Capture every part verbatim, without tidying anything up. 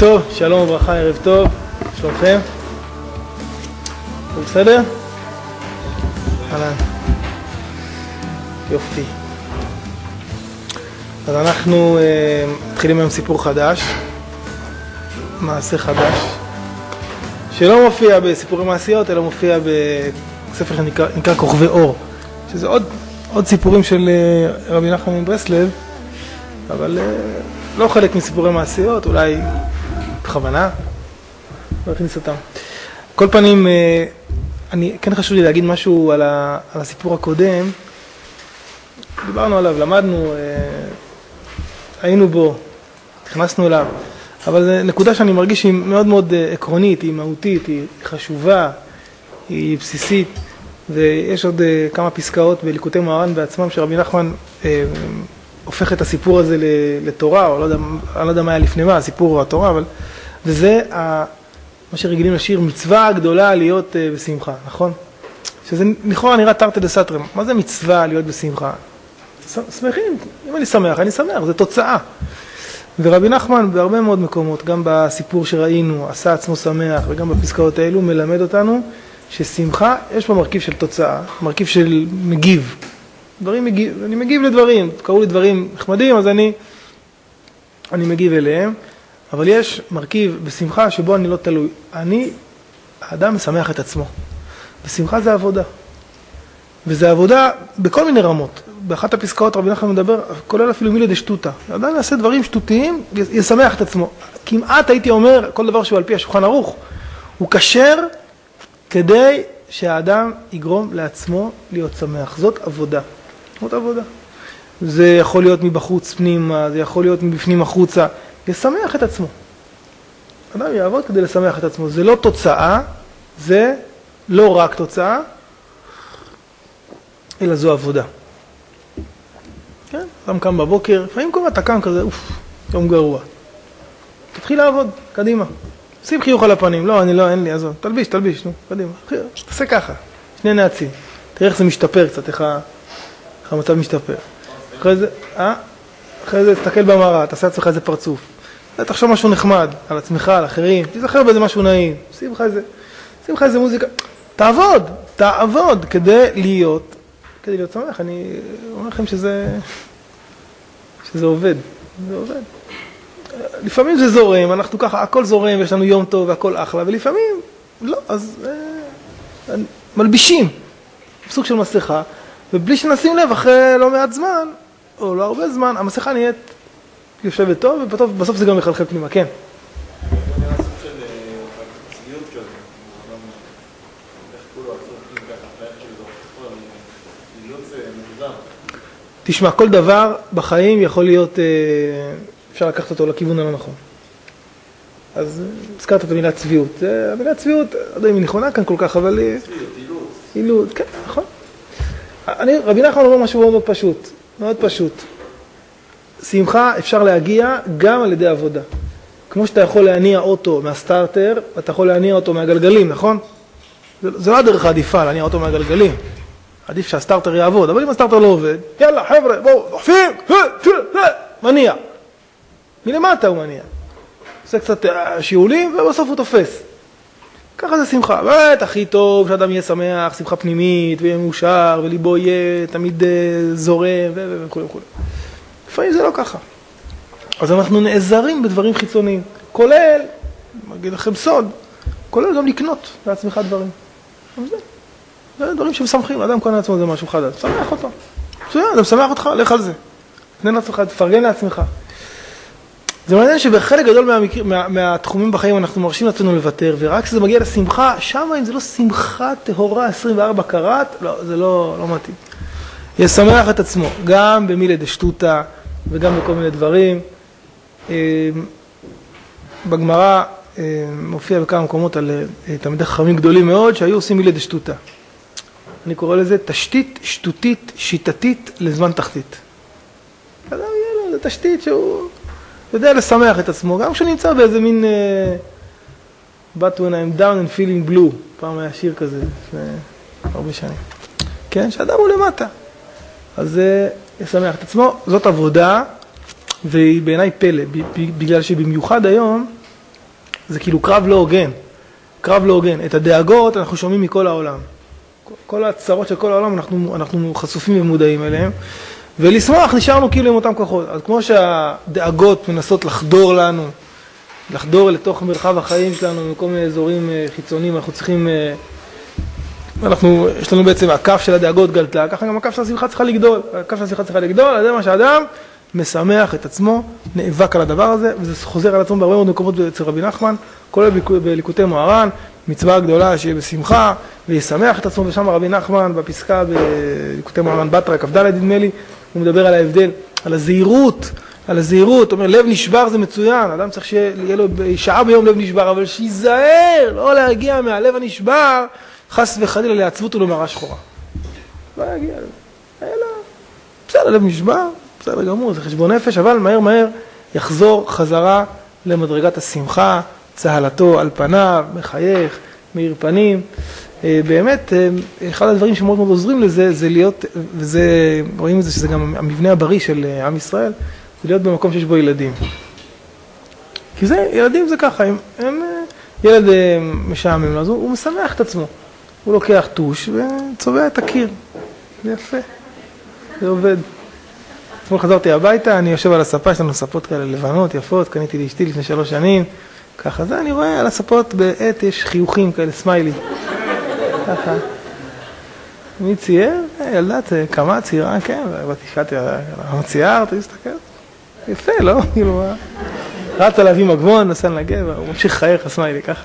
טוב, שלום וברכה, ערב טוב, שלומכם? הוא בסדר? אהלן. יופי. אז אנחנו uh, מתחילים היום סיפור חדש, מעשה חדש, שלא מופיע בסיפורי מעשיות, אלא מופיע בספר שנקרא נקרא כוכבי אור, שזה עוד, עוד סיפורים של uh, רבי נחמן מברסלב, אבל uh, לא חלק מסיפורי מעשיות, אולי בכוונה, לא הכניס אותם. כל פנים, אני כן חשוב לי להגיד משהו על, ה, על הסיפור הקודם. דיברנו עליו, למדנו, היינו בו, נכנסנו אליו, אבל זו נקודה שאני מרגיש שהיא מאוד מאוד עקרונית, היא מהותית, היא חשובה, היא בסיסית, ויש עוד כמה פסקאות בליקוטי מוהר"ן בעצמם שרבי נחמן הופך את הסיפור הזה לתורה, או לא יודע, אני לא יודע מה היה לפני מה, הסיפור או התורה, אבל וזה ה, מה שרגילים לשיר, מצווה גדולה להיות uh, בשמחה, נכון? שזה לכאורה נראה תרתי דסתרי. מה זה מצווה להיות בשמחה? שמחים, אם אני שמח, אני שמח, זה תוצאה. ורבי נחמן בהרבה מאוד מקומות, גם בסיפור שראינו, עשה עצמו שמח, וגם בפסקאות האלו, מלמד אותנו ששמחה, יש פה מרכיב של תוצאה, מרכיב של מגיב. דברים מגיב, אני מגיב לדברים, קראו לי דברים נחמדים, אז אני, אני מגיב אליהם. אבל יש מרכיב בשמחה שבו אני לא תלוי. אני, האדם משמח את עצמו. בשמחה זה עבודה. וזה עבודה בכל מיני רמות. באחת הפסקאות רבי נחמן מדבר, כולל אפילו מילי דשטותא. האדם יעשה דברים שטותיים, ישמח את עצמו. כמעט הייתי אומר, כל דבר שהוא על פי השולחן ערוך, הוא כשר כדי שהאדם יגרום לעצמו להיות שמח. זאת עבודה. זאת עבודה. זה יכול להיות מבחוץ פנימה, זה יכול להיות מבפנים החוצה. ישמח את עצמו. אדם יעבוד כדי לשמח את עצמו. זה לא תוצאה, זה לא רק תוצאה, אלא זו עבודה. כן? אדם קם בבוקר, לפעמים קורה, אתה קם כזה, אוף, יום גרוע. תתחיל לעבוד, קדימה. שים חיוך על הפנים, לא, אני לא, אין לי, עזוב. תלביש, תלביש, נו, קדימה. תעשה ככה, שני נעצים. תראה איך זה משתפר קצת, איך המצב משתפר. אחרי זה, אה? אחרי זה תסתכל במראה, תעשה עצמך איזה פרצוף. תחשוב משהו נחמד על עצמך, על אחרים, תזכר באיזה משהו נעים, שים לך איזה, שים לך איזה מוזיקה. תעבוד, תעבוד כדי להיות, כדי להיות שמח. אני אומר לכם שזה, שזה עובד, זה עובד. לפעמים זה זורם, אנחנו ככה, הכל זורם, ויש לנו יום טוב והכל אחלה, ולפעמים לא, אז אה, מלבישים, סוג של מסכה, ובלי שנשים לב, אחרי לא מעט זמן, או לא הרבה זמן, המסכה נהיית יושבת טוב, ובסוף זה גם מחלחל פנימה, כן. זה נראה סוג של צביעות כזה, איך כולו עצור ככה, איך כאילו, צביעות זה מוזר. תשמע, כל דבר בחיים יכול להיות, אפשר לקחת אותו לכיוון הלא נכון. אז הזכרת את המילה צביעות. המילה צביעות, לא יודע אם היא נכונה כאן כל כך, אבל... צביעות, אילוץ. אילוץ, כן, נכון. אני, רבי נחמן אומר משהו מאוד פשוט, מאוד פשוט. שמחה אפשר להגיע גם על ידי עבודה. כמו שאתה יכול להניע אוטו מהסטארטר, אתה יכול להניע אותו מהגלגלים, נכון? זה, זה לא הדרך העדיפה, להניע אוטו מהגלגלים. עדיף שהסטארטר יעבוד, אבל אם הסטארטר לא עובד, יאללה, חבר'ה, בואו, דוחפים, מניע. מלמטה הוא מניע. עושה קצת שיעולים, ובסוף הוא תופס. ככה זה שמחה. באמת, הכי טוב שאדם יהיה שמח, שמחה פנימית, ויהיה מאושר, וליבו יהיה תמיד זורם, וכו' וכו'. לפעמים זה לא ככה. אז אנחנו נעזרים בדברים חיצוניים, כולל, אגיד לכם סוד, כולל גם לקנות לעצמך דברים. זה, זה דברים שמשמחים, אדם קונה לעצמו זה משהו חדש, שמח אותו. בסדר, אדם שמח אותך, לך על זה. תנה לעצמך, תפרגן לעצמך. זה מעניין שבחלק גדול מהמקר... מה... מהתחומים בחיים אנחנו מרשים לעצמנו לוותר, ורק כשזה מגיע לשמחה, שם אם זה לא שמחה טהורה עשרים וארבע קראט, לא, זה לא, לא מתאים. ישמח את עצמו, גם במילי דשטותא, וגם בכל מיני דברים. בגמרא מופיע בכמה מקומות על תלמידי חכמים גדולים מאוד שהיו עושים מילי דשטותא. אני קורא לזה תשתית שטותית שיטתית לזמן תחתית. אדם יהיה לו, זה תשתית שהוא יודע לשמח את עצמו, גם כשהוא נמצא באיזה מין But when I'm down and feeling blue, פעם היה שיר כזה לפני הרבה שנים. כן, שאדם הוא למטה. אז ישמח את עצמו, זאת עבודה, והיא בעיניי פלא, בגלל שבמיוחד היום, זה כאילו קרב לא הוגן, קרב לא הוגן. את הדאגות אנחנו שומעים מכל העולם. כל הצרות של כל העולם אנחנו, אנחנו חשופים ומודעים אליהם, ולשמוח נשארנו כאילו עם אותם כוחות. אז כמו שהדאגות מנסות לחדור לנו, לחדור לתוך מרחב החיים שלנו, מכל מיני אזורים חיצוניים, אנחנו צריכים, אנחנו, יש לנו בעצם הכף של הדאגות גלתה, ככה גם הכף של השמחה צריכה לגדול, הכף של השמחה צריכה לגדול, זה מה שהאדם משמח את עצמו, נאבק על הדבר הזה, וזה חוזר על עצמו בהרבה מאוד מקומות אצל רבי נחמן, כולל בליקוטי מוהר"ן, מצווה גדולה שיהיה בשמחה, וישמח את עצמו, ושם רבי נחמן בפסקה בליקוטי מוהר"ן בתרא, כ"ד נדמה לי, הוא מדבר על ההבדל, על הזהירות, על הזהירות, אומר לב נשבר זה מצוין, אדם צריך שיהיה לו שעה ביום לב נשבר, אבל שיזהר, לא להגיע מהלב הנשבר, חס וחלילה לעצבות ולמראה שחורה. לא יגיע, אלא, בסדר, לב נשבר, בסדר גמור, זה חשבון נפש, אבל מהר מהר יחזור חזרה למדרגת השמחה, צהלתו על פניו, מחייך, מאיר פנים. באמת, אחד הדברים שמאוד מאוד עוזרים לזה, זה להיות, וזה, רואים את זה שזה גם המבנה הבריא של עם ישראל, זה להיות במקום שיש בו ילדים. כי זה, ילדים זה ככה, הם, הם ילד משעמם, אז הוא, הוא משמח את עצמו. הוא לוקח טוש וצובע את הקיר. זה יפה. זה עובד. אתמול חזרתי הביתה, אני יושב על הספה, יש לנו ספות כאלה לבנות, יפות, קניתי לאשתי לפני שלוש שנים. ככה זה, אני רואה על הספות בעת יש חיוכים כאלה, סמיילי. ככה. מי צייר? ילדת, כמה ציירה, כן, ותשאלתי, למה ציירת? תסתכל. יפה, לא? כאילו, רץ עליו עם הגבון, נסע לנגב, הוא ממשיך חייך, הסמיילי, ככה.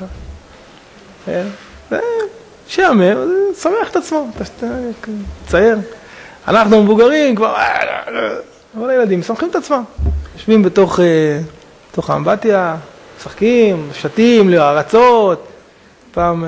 שיאמר, שמח את עצמו, צייר. אנחנו מבוגרים כבר, אבל הילדים שמחים את עצמם. יושבים בתוך, בתוך האמבטיה, משחקים, שתים, להרצות. פעם,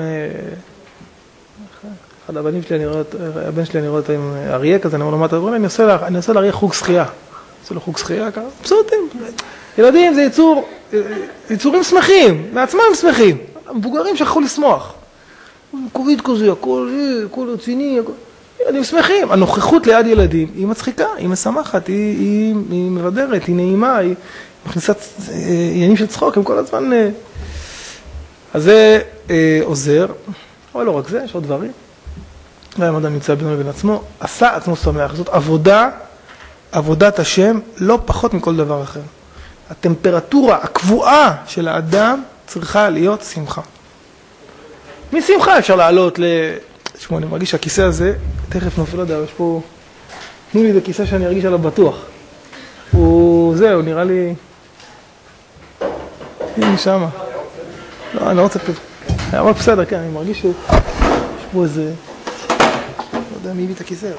אחד הבנים שלי, הבן שלי, אני רואה אותו עם אריה כזה, אני אומר לו, מה אתה אומר? אני עושה לאריה חוג שחייה. עושה לו חוג שחייה ככה, פשוטים. ילדים זה יצור, יצורים שמחים, מעצמם שמחים. מבוגרים שכחו לשמוח. קוביד כזה, הכל, הכל רציני, הכל. ילדים שמחים. הנוכחות ליד ילדים היא מצחיקה, היא משמחת, היא, היא, היא מבדרת, היא נעימה, היא מכניסת עניינים של צחוק, הם כל הזמן... אז זה אה, עוזר, אבל לא רק זה, יש עוד דברים. גם אדם נמצא בינו לבין עצמו, עשה עצמו שמח. זאת עבודה, עבודת השם, לא פחות מכל דבר אחר. הטמפרטורה הקבועה של האדם צריכה להיות שמחה. משמחה אפשר לעלות ל... תשמעו, אני מרגיש שהכיסא הזה, תכף נופל, לא יודע, יש פה... תנו לי את הכיסא שאני ארגיש עליו בטוח. הוא... זהו, נראה לי... הנה שמה. לא, אני לא רוצה... אבל בסדר, כן, אני מרגיש שהוא... יש פה איזה... לא יודע מי הביא את הכיסא.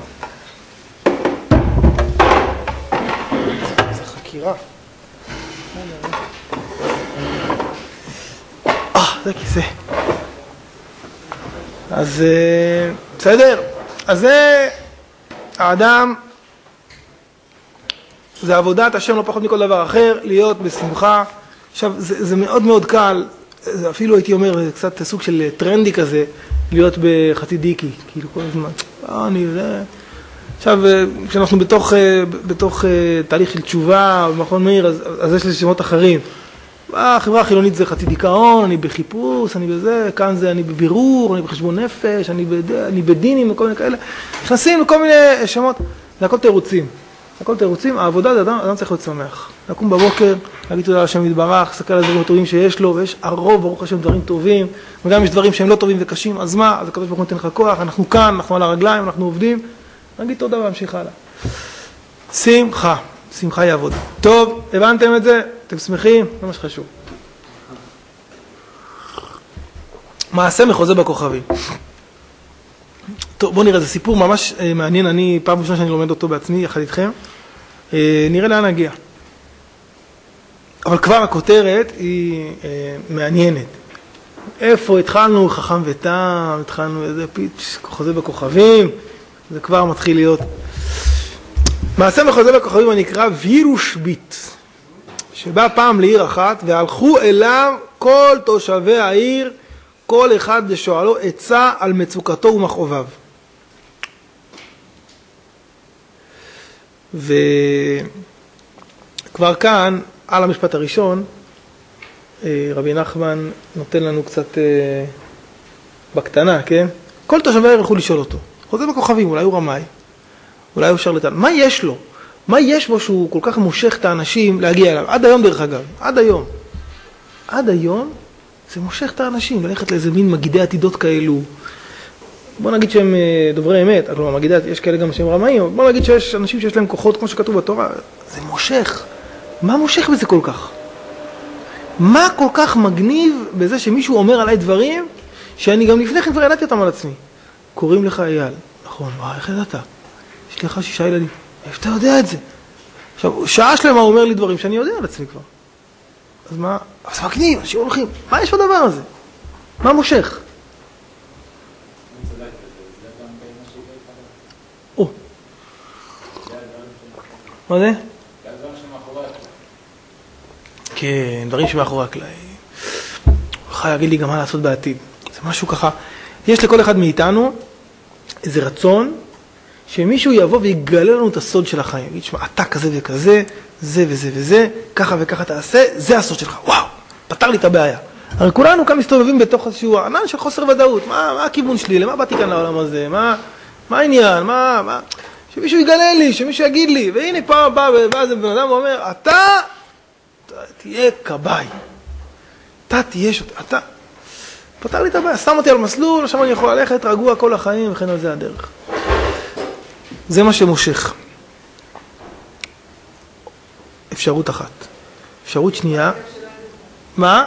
זה חקירה. אה, זה כיסא. אז בסדר, אז זה האדם, זה עבודת השם לא פחות מכל דבר אחר, להיות בשמחה. עכשיו זה, זה מאוד מאוד קל, זה אפילו הייתי אומר קצת סוג של טרנדי כזה, להיות בחצי דיקי, כאילו כל הזמן, אה, אני זה... עכשיו כשאנחנו בתוך, בתוך תהליך של תשובה במכון מאיר, אז, אז יש לי שמות אחרים. החברה החילונית זה חצי דיכאון, אני בחיפוש, אני בזה, כאן זה אני בבירור, אני בחשבון נפש, אני, בד... אני בדינים וכל מיני כאלה. נכנסים לכל מיני שמות, זה הכל תירוצים. הכל תירוצים, העבודה זה אדם, אדם צריך להיות שמח. לקום בבוקר, להגיד תודה לשם יתברך, לסתכל על הדברים הטובים שיש לו, ויש הרוב, ברוך השם, דברים טובים, וגם יש דברים שהם לא טובים וקשים, אז מה? אז הקדוש ברוך הוא נותן לך כוח, אנחנו כאן, אנחנו על הרגליים, אנחנו עובדים, נגיד תודה והמשיך הלאה. שמחה, שמחה היא עבודה. טוב, הבנתם את זה? אתם שמחים? זה מה שחשוב. מעשה מחוזה בכוכבים. טוב, בואו נראה, זה סיפור ממש מעניין, אני פעם ראשונה שאני לומד אותו בעצמי, יחד איתכם. נראה לאן נגיע. אבל כבר הכותרת היא מעניינת. איפה התחלנו? חכם ותם, התחלנו איזה פיץ', חוזה בכוכבים, זה כבר מתחיל להיות. מעשה מחוזה בכוכבים הנקרא וירוש ביט. שבא פעם לעיר אחת, והלכו אליו כל תושבי העיר, כל אחד לשואלו עצה על מצוקתו ומכאוביו. וכבר כאן, על המשפט הראשון, רבי נחמן נותן לנו קצת בקטנה, כן? כל תושבי העיר ילכו לשאול אותו. חוזה בכוכבים, אולי הוא רמאי, אולי הוא שרלטן. מה יש לו? מה יש בו שהוא כל כך מושך את האנשים להגיע אליו? עד היום דרך אגב, עד היום. עד היום זה מושך את האנשים, ללכת לאיזה מין מגידי עתידות כאלו. בוא נגיד שהם דוברי אמת, כלומר, מגידי, יש כאלה גם שהם רמאים, בוא נגיד שיש אנשים שיש להם כוחות, כמו שכתוב בתורה, זה מושך. מה מושך בזה כל כך? מה כל כך מגניב בזה שמישהו אומר עליי דברים, שאני גם לפני כן כבר ידעתי אותם על עצמי? קוראים לך אייל. נכון, וואי, איך ידעת? יש לך שישה ילדים. איך אתה יודע את זה? עכשיו, שעה שלמה הוא אומר לי דברים שאני יודע על עצמי כבר. אז מה? אז זה מגניב, אנשים הולכים. מה יש בדבר הזה? מה מושך? או. מה זה? כן, דברים שמאחורי הקלעים. הוא יכול להגיד לי גם מה לעשות בעתיד. זה משהו ככה. יש לכל אחד מאיתנו איזה רצון שמישהו יבוא ויגלה לנו את הסוד של החיים. יגיד, שמה, אתה כזה וכזה, זה וזה וזה, ככה וככה תעשה, זה הסוד שלך. וואו, פתר לי את הבעיה. הרי כולנו כאן מסתובבים בתוך איזשהו ענן של חוסר ודאות. מה, מה הכיוון שלי? למה באתי כאן לעולם הזה? מה, מה העניין? מה, מה? שמישהו יגלה לי, שמישהו יגיד לי. והנה פעם בא, בא איזה בן אדם ואומר, אתה, אתה תהיה כבאי. אתה תהיה שוט, אתה... פתר לי את הבעיה, שם אותי על מסלול, עכשיו אני יכול ללכת רגוע כל החיים, וכן על זה הדרך. זה מה שמושך. אפשרות אחת. אפשרות שנייה. מה?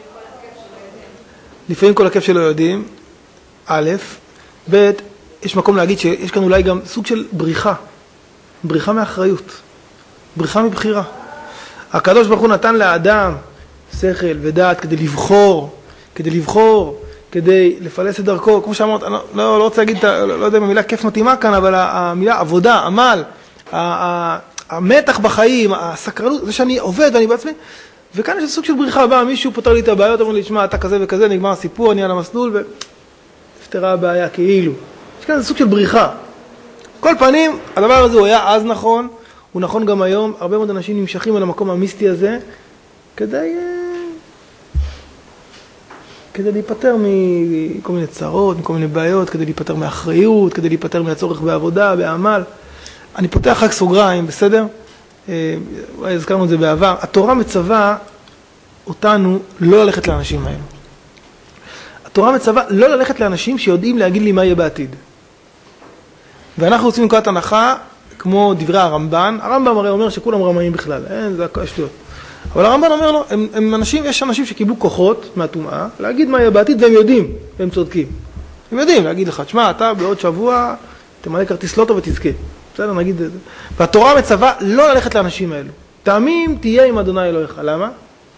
לפעמים כל הכיף שלא יודעים. א', ב', יש מקום להגיד שיש כאן אולי גם סוג של בריחה. בריחה מאחריות. בריחה מבחירה. הקדוש ברוך הוא נתן לאדם שכל ודעת כדי לבחור, כדי לבחור, כדי לפלס את דרכו. כמו שאמרת, אני לא, לא, לא רוצה להגיד, לא, לא יודע אם המילה כיף מתאימה כאן, אבל המילה עבודה, עמל, המתח בחיים, הסקרנות, זה שאני עובד ואני בעצמי, וכאן יש סוג של בריחה, בא מישהו פותר לי את הבעיות, אומר לי, תשמע, אתה כזה וכזה, נגמר הסיפור, אני על המסלול, ופתרה הבעיה כאילו. יש כאן סוג של בריחה. כל פנים, הדבר הזה הוא היה אז נכון, הוא נכון גם היום, הרבה מאוד אנשים נמשכים על המקום המיסטי הזה, כדי... כדי להיפטר מכל מיני צרות, מכל מיני בעיות, כדי להיפטר מאחריות, כדי להיפטר מהצורך בעבודה, בעמל. אני פותח רק סוגריים, בסדר? אולי הזכרנו את זה בעבר. התורה מצווה אותנו לא ללכת לאנשים האלה. התורה מצווה לא ללכת לאנשים שיודעים להגיד לי מה יהיה בעתיד. ואנחנו רוצים לקראת הנחה, כמו דברי הרמב"ן. הרמב"ם הרי אומר שכולם רמאים בכלל, אין, זה השטויות. אבל הרמב"ן אומר לו, הם, הם אנשים, יש אנשים שקיבלו כוחות מהטומאה, להגיד מה יהיה בעתיד, והם יודעים, והם צודקים. הם יודעים להגיד לך, תשמע, אתה בעוד שבוע תמלא כרטיס לוטו ותזכה. בסדר, נגיד את זה. והתורה מצווה לא ללכת לאנשים האלו. תמים תהיה עם אדוני אלוהיך. למה?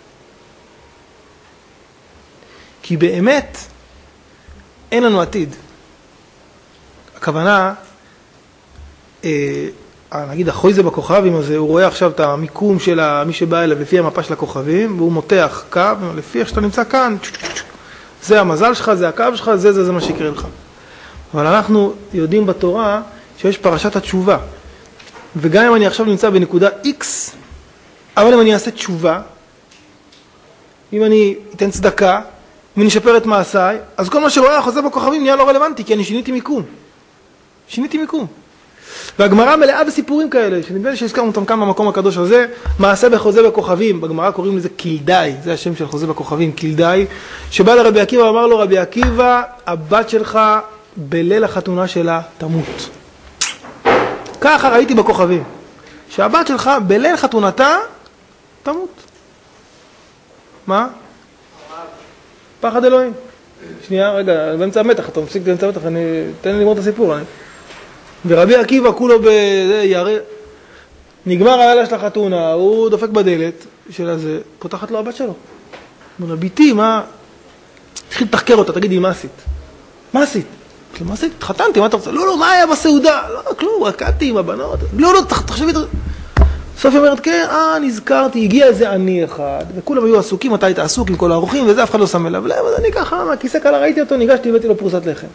כי באמת אין לנו עתיד. הכוונה, אה, נגיד החויזה בכוכבים הזה, הוא רואה עכשיו את המיקום של מי שבא אליו לפי המפה של הכוכבים, והוא מותח קו, לפי איך שאתה נמצא כאן, זה המזל שלך, זה הקו שלך, זה זה זה מה שיקרה לך. אבל אנחנו יודעים בתורה שיש פרשת התשובה, וגם אם אני עכשיו נמצא בנקודה X, אבל אם אני אעשה תשובה, אם אני אתן צדקה, אם אני אשפר את מעשיי, אז כל מה שרואה החוזה בכוכבים נהיה לא רלוונטי, כי אני שיניתי מיקום. שיניתי מיקום. והגמרא מלאה בסיפורים כאלה, שנדמה לי שהזכרנו אותם כאן במקום הקדוש הזה, מעשה בחוזה בכוכבים, בגמרא קוראים לזה קילדאי, זה השם של חוזה בכוכבים, קילדאי, שבא לרבי עקיבא ואמר לו, רבי עקיבא, הבת שלך בליל החתונה שלה תמות. ככה ראיתי בכוכבים, שהבת שלך בליל חתונתה תמות. מה? פחד אלוהים. שנייה, רגע, באמצע המתח, אתה מפסיק באמצע המתח, אני... תן לי ללמוד את הסיפור. אני... ורבי עקיבא כולו בירא, נגמר הלילה של החתונה, הוא דופק בדלת של הזה, פותחת לו הבת שלו. אומר לה, ביתי, מה? התחיל לתחקר אותה, תגידי, מה עשית? מה עשית? מה עשית? התחתנתי, מה אתה רוצה? לא, לא, מה היה בסעודה? לא, כלום, רקדתי עם הבנות. לא, לא, תחשבי, סוף היא אומרת, כן, אה, נזכרתי, הגיע איזה עני אחד, וכולם היו עסוקים, אתה היית עסוק עם כל האורחים, וזה אף אחד לא שם אליו. אז אני ככה, מהכיסא קלה ראיתי אותו, ניגשתי, הבאתי לו פרוסת לחם.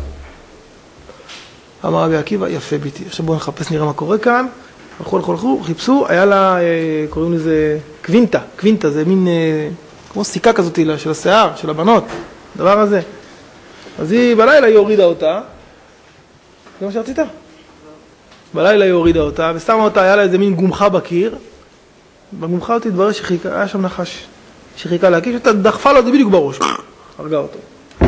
אמר רבי עקיבא, יפה ביתי, עכשיו בואו נחפש, נראה מה קורה כאן. הלכו, הלכו, הלכו, חיפשו, היה לה, קוראים לזה קווינטה, קווינטה, זה מין, כמו סיכה כזאת של השיער, של הבנות, דבר הזה. אז היא, בלילה היא הורידה אותה, זה מה שרצית? בלילה היא הורידה אותה, ושמה אותה, היה לה איזה מין גומחה בקיר, בגומחה אותי התברר שחיכה, היה שם נחש, שחיכה להקיש אותה, דחפה לו את זה בדיוק בראש, הרגה אותו.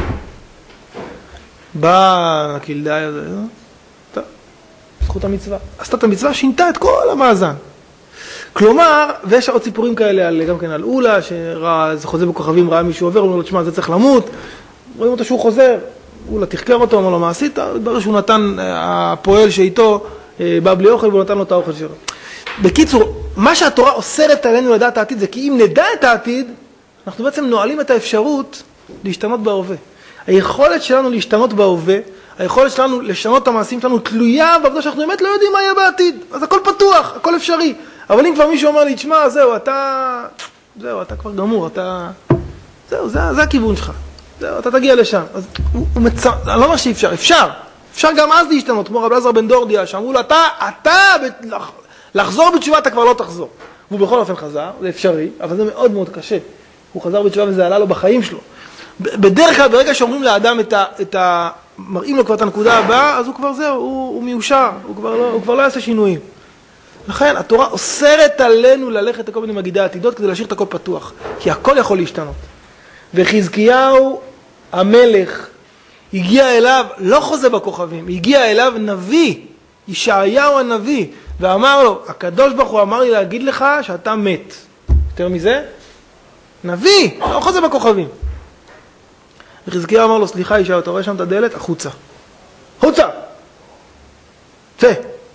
באה הקלדאי הזה, טוב, זכות המצווה. עשתה את המצווה, שינתה את כל המאזן. כלומר, ויש עוד סיפורים כאלה, על, גם כן על אולה, שראה, זה חוזה בכוכבים, ראה מישהו עובר, הוא אומר לו, תשמע, זה צריך למות, רואים אותו שהוא חוזר, אולה תחקר אותו, אומר לו, מה עשית? התברר שהוא נתן, הפועל שאיתו, בא בלי אוכל, והוא נתן לו את האוכל שלו. בקיצור, מה שהתורה אוסרת עלינו לדעת העתיד, זה כי אם נדע את העתיד, אנחנו בעצם נועלים את האפשרות להשתנות בהווה. היכולת שלנו להשתנות בהווה, היכולת שלנו לשנות את המעשים שלנו תלויה בעובדה שאנחנו באמת לא יודעים מה יהיה בעתיד. אז הכל פתוח, הכל אפשרי. אבל אם כבר מישהו אומר לי, תשמע, זהו, אתה, זהו, אתה כבר גמור, אתה, זהו, זה, זה הכיוון שלך. זהו, אתה תגיע לשם. אז הוא, הוא מצא, אני לא אומר שאפשר, אפשר. אפשר גם אז להשתנות, כמו רב אלעזר בן דורדיה, שאמרו לו, אתה, אתה, לחזור בתשובה אתה כבר לא תחזור. והוא בכל אופן חזר, זה אפשרי, אבל זה מאוד מאוד קשה. הוא חזר בתשובה וזה עלה לו בחיים שלו. בדרך כלל, ברגע שאומרים לאדם את ה, את ה, מראים לו כבר את הנקודה הבאה, אז הוא כבר זהו, הוא, הוא מיושר, הוא כבר לא, הוא כבר לא יעשה שינויים. לכן, התורה אוסרת עלינו ללכת לכל מיני מגידי העתידות כדי להשאיר את הכל פתוח, כי הכל יכול להשתנות. וחזקיהו המלך הגיע אליו, לא חוזה בכוכבים, הגיע אליו נביא, ישעיהו הנביא, ואמר לו, הקדוש ברוך הוא אמר לי להגיד לך שאתה מת. יותר מזה? נביא, לא חוזה בכוכבים. וחזקיהו אמר לו, סליחה ישעיהו, אתה רואה שם את הדלת? החוצה. חוצה! צא!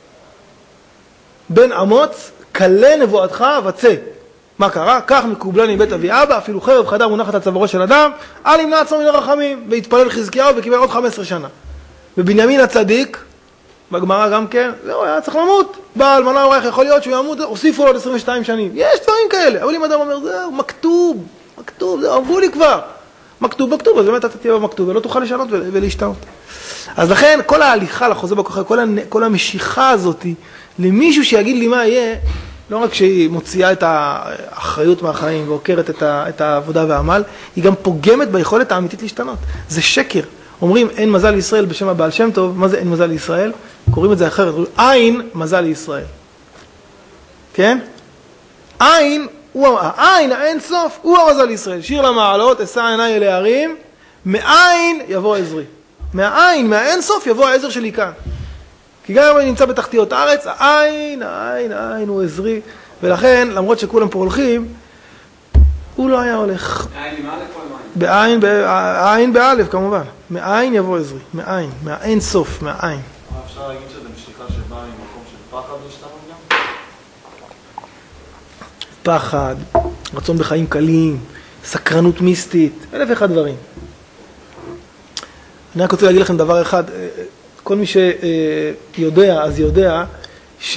בן אמוץ, קלה נבואתך וצא. מה קרה? כך מקובלני בית אבי אבא, אפילו חרב חדה מונחת על צווארו של אדם, אל ימנע עצמו מן הרחמים, והתפלל חזקיהו וקיבל עוד חמש עשרה שנה. ובנימין הצדיק, בגמרא גם כן, זהו, היה צריך למות. בא אלמנה אורח, יכול להיות שהוא ימות, הוסיפו לו עוד עשרים ושתיים שנים. יש דברים כאלה, אבל אם אדם אומר, זהו, מכתוב, מכתוב, זהו, אמרו לי כבר. מכתוב, מכתוב, אז באמת אתה תהיה במכתוב, ולא תוכל לשנות ולהשתנות. אז לכן, כל ההליכה לחוזה בכוכב, כל, כל המשיכה הזאת, למישהו שיגיד לי מה יהיה, לא רק שהיא מוציאה את האחריות מהחיים ועוקרת את, ה, את העבודה והעמל, היא גם פוגמת ביכולת האמיתית להשתנות. זה שקר. אומרים, אין מזל לישראל בשם הבעל שם טוב. מה זה אין מזל לישראל? קוראים את זה אחרת. אין מזל לישראל. כן? אין, הוא, העין, האין סוף, הוא המזל לישראל. שיר למעלות, אשא עיניי אל ההרים, מאין יבוא עזרי. מהעין, מהאין סוף יבוא העזר שלי כאן. כי גם אם אני נמצא בתחתיות הארץ, העין, העין, העין הוא עזרי. ולכן, למרות שכולם פה הולכים, הוא לא היה הולך. העין עם א' או עם עין? העין באלף, כמובן. מעין יבוא עזרי. מעין, מהאין סוף, מהעין. אפשר להגיד שזה משיכה שבאה ממקום של פחד להשתנות גם? פחד, רצון בחיים קלים, סקרנות מיסטית, אלף ואחד דברים. אני רק רוצה להגיד לכם דבר אחד, כל מי שיודע, אז יודע, ש...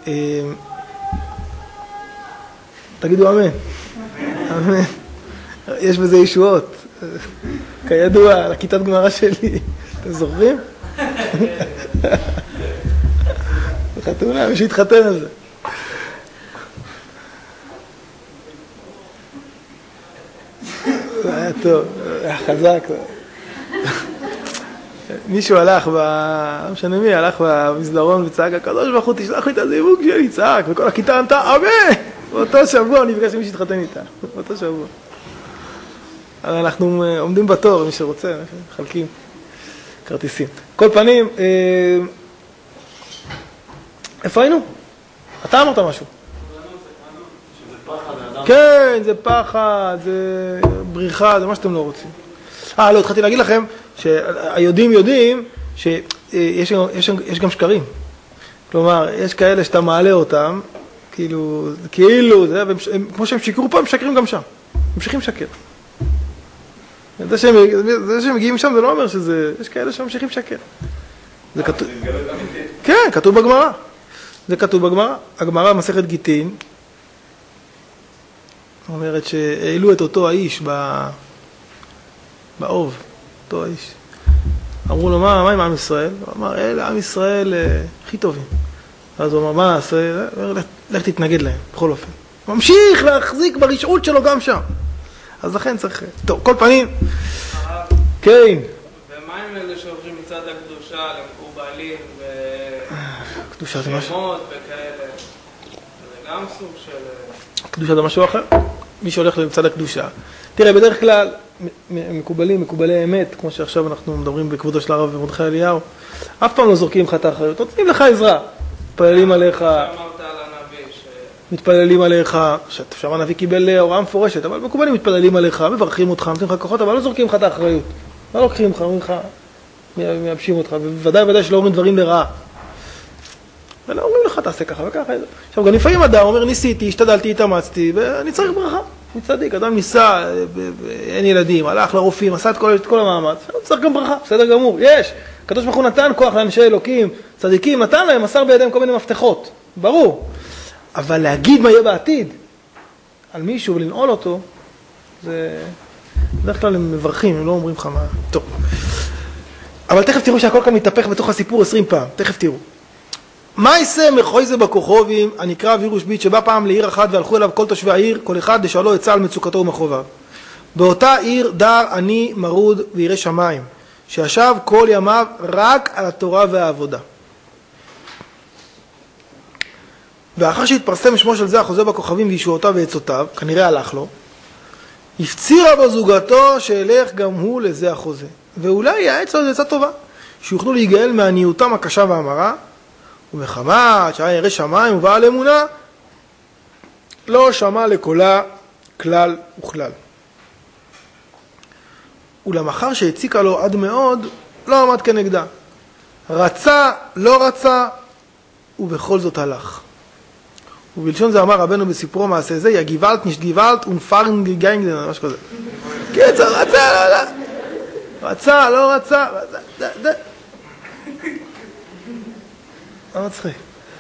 תגידו אמן. אמן. יש בזה ישועות. כידוע, לכיתת גמרא שלי. אתם זוכרים? חתונה, מי שהתחתן על זה. זה היה טוב, היה חזק. מישהו הלך, לא משנה מי, הלך במסדרון וצעק, הקדוש ברוך הוא תשלח לי את הזיווג שלי, צעק, וכל הכיתה ענתה, אמן! באותו שבוע נפגש עם מי שהתחתן איתה, באותו שבוע. אבל אנחנו עומדים בתור, מי שרוצה, חלקים כרטיסים. כל פנים, איפה היינו? אתה אמרת משהו. כן, זה פחד, זה בריחה, זה מה שאתם לא רוצים. אה, לא, התחלתי להגיד לכם שהיודעים יודעים שיש יש, יש גם שקרים. כלומר, יש כאלה שאתה מעלה אותם, כאילו, כאילו, זה, והם, הם, כמו שהם שיקרו פה, הם שקרים גם שם. הם ממשיכים שקר. זה שהם, זה שהם מגיעים שם, זה לא אומר שזה, יש כאלה שממשיכים שקר. זה כתוב, כן, כתוב בגמרא. זה כתוב בגמרא. הגמרא מסכת גיטין, אומרת שהעלו את אותו האיש באוב, אותו האיש. אמרו לו, מה, מה עם עם ישראל? הוא אמר, אלה עם ישראל הכי טובים. אז הוא אמר, מה נעשה? הוא אומר, לך תתנגד להם, בכל אופן. הוא ממשיך להחזיק ברשעות שלו גם שם. אז לכן צריך... טוב, כל פנים... כן. ומה עם אלה שהולכים מצד הקדושה למקובלים קדושה ושמות וכאלה? זה גם סוג של... קדושה זה משהו אחר. מי שהולך למצד הקדושה. תראה, בדרך כלל, מקובלים, מקובלי אמת, כמו שעכשיו אנחנו מדברים בכבודו של הרב מרדכי אליהו, אף פעם לא זורקים לך את האחריות, נותנים לך עזרה. מתפללים עליך... שאמרת על הנביא ש... מתפללים עליך, שם הנביא קיבל הוראה מפורשת, אבל מקובלים מתפללים עליך, מברכים אותך, נותנים לך כוחות, אבל לא זורקים לך את האחריות. לא לוקחים לך, אומרים לך, מייבשים אותך, ובוודאי וודאי שלא אומרים דברים לרעה. ולא אומרים לך, תעשה ככה וככה. עכשיו, גם לפעמים אדם אומר, ניסיתי, השתדלתי, התאמצתי, ואני צריך ברכה. אני צדיק, אדם ניסה, אין ילדים, הלך לרופאים, עשה את כל, את כל המאמץ, צריך גם ברכה, בסדר גמור, יש. הקדוש ברוך הוא נתן כוח לאנשי אלוקים, צדיקים, נתן להם, מסר בידיהם כל מיני מפתחות, ברור. אבל להגיד מה יהיה בעתיד על מישהו ולנעול אותו, זה... בדרך כלל הם מברכים, הם לא אומרים לך מה... טוב. אבל תכף תראו שהכל כאן מתהפך בתוך הסיפור עשרים פעם, תכף תראו. מה יעשה מחוי זה בכוכבים, הנקרא וירוש בית, שבא פעם לעיר אחת והלכו אליו כל תושבי העיר, כל אחד לשאלו עצה על מצוקתו ומחוביו. באותה עיר דר עני מרוד וירא שמיים, שישב כל ימיו רק על התורה והעבודה. ואחר שהתפרסם שמו של זה החוזה בכוכבים וישועותיו ועצותיו, כנראה הלך לו, הפצירה בזוגתו שילך גם הוא לזה החוזה. ואולי יעץ לו עצה טובה, שיוכלו להיגאל מעניותם הקשה והמרה, ומחמת שהיה ירא שמיים ובעל אמונה, לא שמע לקולה כלל וכלל. ולמחר שהציקה לו עד מאוד, לא עמד כנגדה. רצה, לא רצה, ובכל זאת הלך. ובלשון זה אמר רבנו בסיפורו מעשה זה, יגיבלת נשת גיבלת ונפרן גיינגלן, משהו כזה. קיצר, רצה, לא, לא. רצה, לא רצה, ד, ד. מה מצחיק?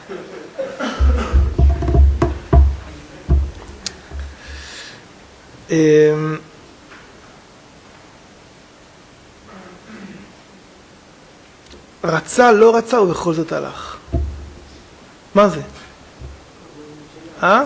רצה, לא רצה, ובכל זאת הלך. מה זה? אה?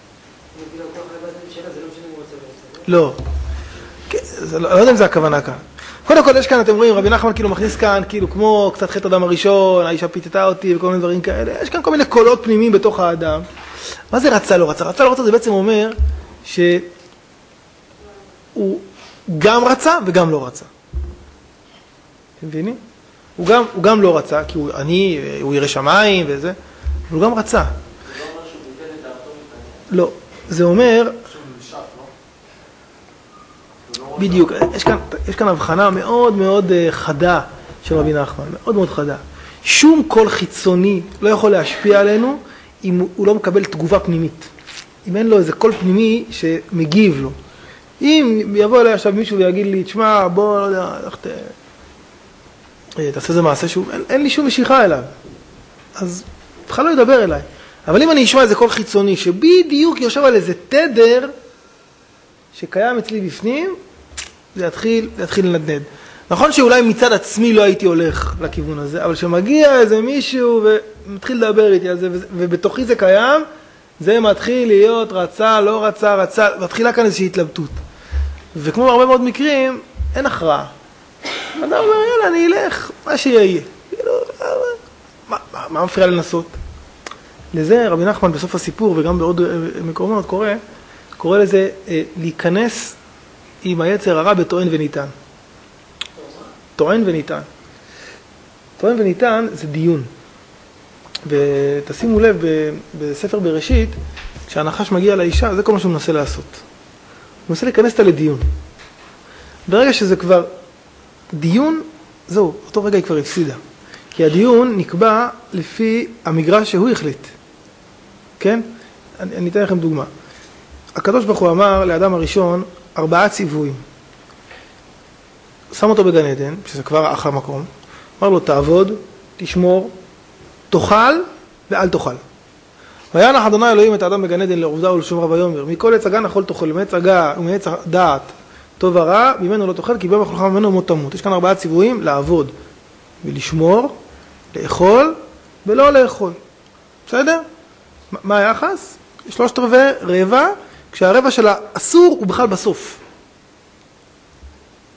לא. לא יודע אם זה הכוונה כאן. קודם כל יש כאן, אתם רואים, רבי נחמן כאילו מכניס כאן, כאילו כמו קצת חטא אדם הראשון, האישה פיתתה אותי וכל מיני דברים כאלה. יש כאן כל מיני קולות פנימיים בתוך האדם. מה זה רצה לא רצה? רצה לא רצה זה בעצם אומר שהוא גם רצה וגם לא רצה. אתם מבינים? הוא גם, הוא גם לא רצה, כי הוא אני, הוא ירא שמיים וזה, אבל הוא גם רצה. זה לא אומר שהוא ביטל את דעתו מכאן? לא. זה אומר... בדיוק, יש כאן, יש כאן הבחנה מאוד מאוד חדה של רבי נחמן, מאוד מאוד חדה. שום קול חיצוני לא יכול להשפיע עלינו אם הוא לא מקבל תגובה פנימית. אם אין לו איזה קול פנימי שמגיב לו. אם יבוא אליי עכשיו מישהו ויגיד לי, תשמע, בוא, לא יודע, תעשה איזה מעשה שהוא, אין, אין לי שום משיכה אליו. אז בכלל לא ידבר אליי. אבל אם אני אשמע איזה קול חיצוני שבדיוק יושב על איזה תדר שקיים אצלי בפנים, זה יתחיל, זה יתחיל לנדנד. נכון שאולי מצד עצמי לא הייתי הולך לכיוון הזה, אבל שמגיע איזה מישהו ומתחיל לדבר איתי על זה, ובתוכי זה קיים, זה מתחיל להיות רצה, לא רצה, רצה, מתחילה כאן איזושהי התלבטות. וכמו בהרבה מאוד מקרים, אין הכרעה. אדם אומר, יאללה, אני אלך, מה שיהיה. מה, מה, מה מפריע לנסות? לזה רבי נחמן בסוף הסיפור, וגם בעוד מקומות קורא, קורא לזה להיכנס עם היצר הרע בטוען וניתן. טוען וניתן. טוען וניתן זה דיון. ותשימו לב, בספר בראשית, כשהנחש מגיע לאישה, זה כל מה שהוא מנסה לעשות. הוא מנסה להיכנס אותה לדיון. ברגע שזה כבר דיון, זהו, אותו רגע היא כבר הפסידה. כי הדיון נקבע לפי המגרש שהוא החליט. כן? אני, אני אתן לכם דוגמה. הקדוש ברוך הוא אמר לאדם הראשון ארבעה ציוויים. שם אותו בגן עדן, שזה כבר אחלה מקום. אמר לו, תעבוד, תשמור, תאכל ואל תאכל. וינח אדוני אלוהים את האדם בגן עדן לעובדה ולשומרה ויאמר, מכל עץ הגן אכול תאכל, מעץ הגן ומעץ דעת טוב ורע, ממנו לא תאכל, כי ביום אכולך ממנו מות תמות. יש כאן ארבעה ציוויים, לעבוד ולשמור, לאכול ולא לאכול. בסדר? מה היחס? שלושת רבעי רבע, כשהרבע של האסור הוא בכלל בסוף.